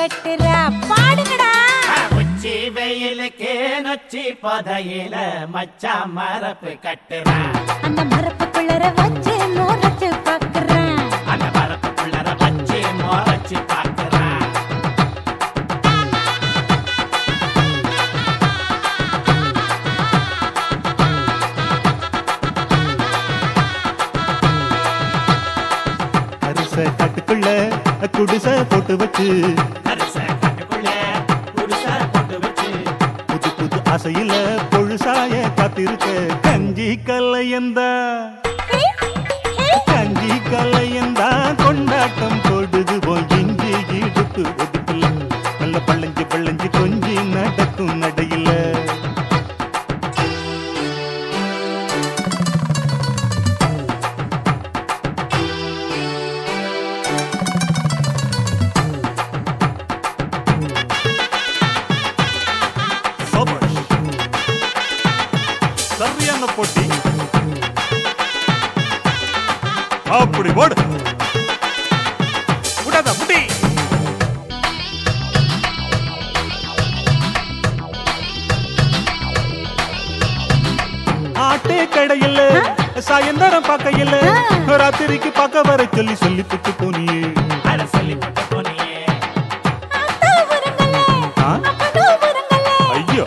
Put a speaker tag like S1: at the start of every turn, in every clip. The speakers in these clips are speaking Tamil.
S1: கட்டுறா பாடுங்கடா
S2: உச்சி வெயிலுக்கு நொச்சி பதையில மச்சா மரப்பு கட்டுறா
S1: அந்த மரப்புக்குள்ளர வச்சு மோரச்சு பாக்குறேன்
S2: அந்த மரப்புக்குள்ளர வச்சு மோரச்சு பாக்குறா
S3: கரிச காட்டுக்குள்ள குடிச போட்டு வச்சு
S2: கரிச காட்டுக்குள்ள குடிச போட்டு வச்சு
S3: புது புது ஆசையில பொழுசாய காத்திருக்க கஞ்சி கல்லையந்தா கஞ்சி கல்லையந்தா கொண்டாட்டம் போடுது போய் இஞ்சி இடுப்பு ஒதுக்கல நல்ல பள்ளஞ்சு பள்ளஞ்சு கொஞ்சி நடக்கும் நடையில சரியான போட்டி அப்படி போடு விடாத முடி ஆட்டே கடையில் சாயந்தரம் பார்க்கையில் ராத்திரிக்கு பார்க்க வர சொல்லி சொல்லி புட்டு போனியே
S2: அட சொல்லி போட்டு போனியே
S3: ஐயோ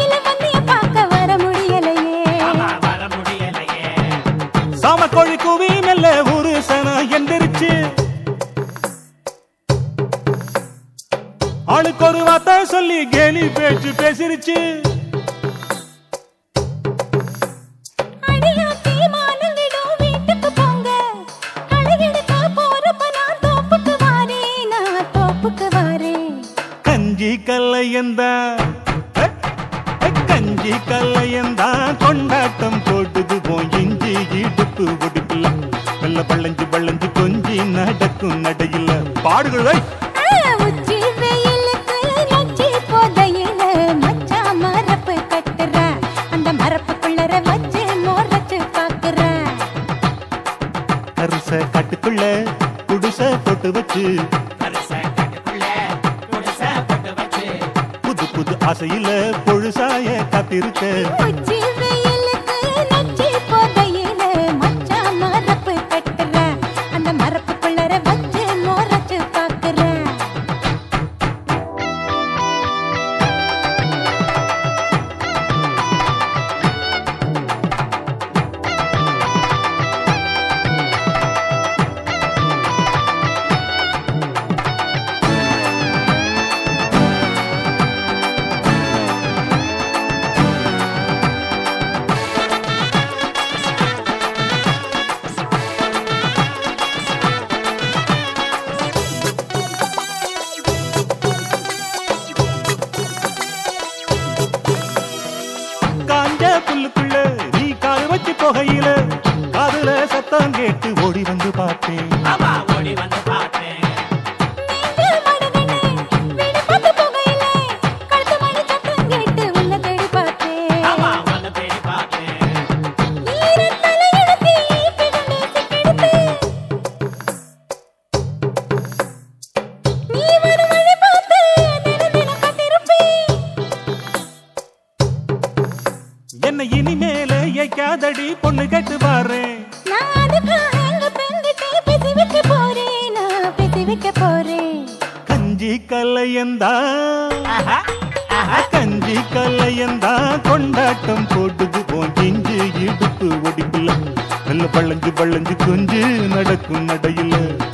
S2: வர முடியலையே
S3: சாம கோழி கூவி மெல்ல ஒரு சன எந்திரிச்சு ஆளுக்கு ஒரு வார்த்தை சொல்லி கேலி பேச்சு பேசிருச்சு கஞ்சி கல்லையந்தா கஞ்சி கல்லையந்தா கொண்டாட்டம் போட்டுது போய் இஞ்சி இடுப்பு ஒடுக்கல நல்ல பள்ளஞ்சு பள்ளஞ்சு கொஞ்சி நடக்கும் நடையில பாடுகளை கரிச காட்டுக்குள்ள குடிச போட்டு வச்சு
S2: கரிச காட்டுக்குள்ள குடிச போட்டு வச்சு
S3: புது புது ஆசையில பொழுசாய காத்திருக்க புல்லுக்குள்ள நீ கால் வச்சு போகையில காதுல சத்தம் கேட்டு ஓடி வந்து பார்த்தேன்
S2: ஆமா ஓடி வந்து பார்த்தேன் ஆமா வந்து தேடி பார்த்தேன்
S3: என்ன இனிமேல ஏக்காதடி பொண்ணு கேட்டு பாரு கஞ்சி கல்லையந்தா கஞ்சி கல்லையந்தா கொண்டாட்டம் போட்டுது போய் இஞ்சி இடுப்பு ஒடிக்கல நல்ல பள்ளஞ்சு பள்ளஞ்சு கொஞ்சு நடக்கும் நடையில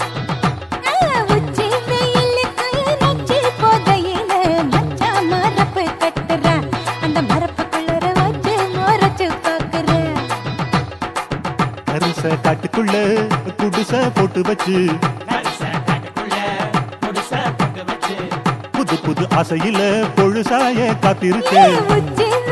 S3: கரிச காட்டுக்குள்ள குடிச போட்டு வச்சு
S2: கரிச காட்டுக்குள்ள குடிச போட்டு வச்சு
S3: புது புது ஆசையில பொழுசாய காத்திருக்க